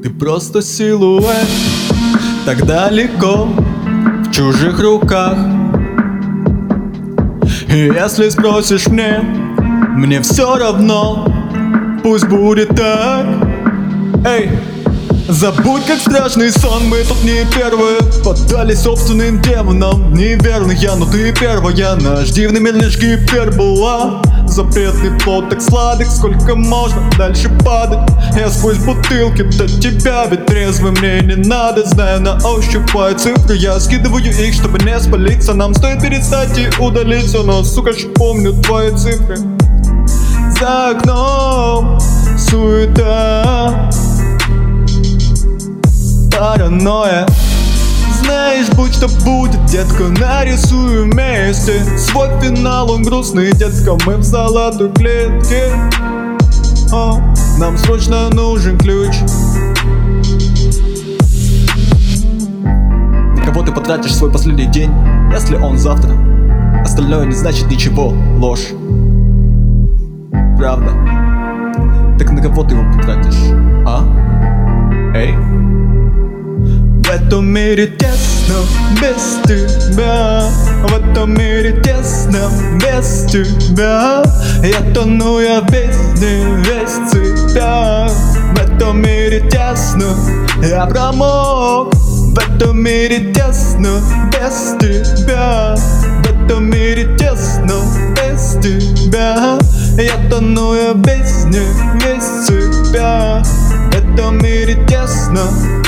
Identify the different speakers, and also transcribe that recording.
Speaker 1: Ты просто силуэт, так далеко, в чужих руках. И если спросишь мне все равно, пусть будет так. Эй, забудь, как страшный сон, мы тут не первые. Поддались собственным демонам, неверные, но ты первая. Наш дивный мир лишь гипербола. Запретный плод так сладок, сколько можно дальше падать. Я сквозь бутылки до тебя, ведь трезвым мне не надо. Знаю на ощупь твои цифры, я скидываю их, чтобы не спалиться. Нам стоит перестать и удалиться, но, сука, ж помню твои цифры. За окном суета, паранойя. Знаешь, будь что будет, детка, нарисую вместе свой финал, он грустный, детка, мы в золотой клетке. О, нам срочно нужен ключ. На кого ты потратишь свой последний день, если он завтра? Остальное не значит ничего, ложь. Правда. Так на кого ты его потратишь, а? Эй? В этом мире тесно без тебя, в этом мире тесно без тебя. Я тону, я весь в цветах. В этом мире тесно, я промок. В этом мире тесно без тебя. В этом мире тесно без тебя. Я тону, я весь в цветах. В этом мире тесно.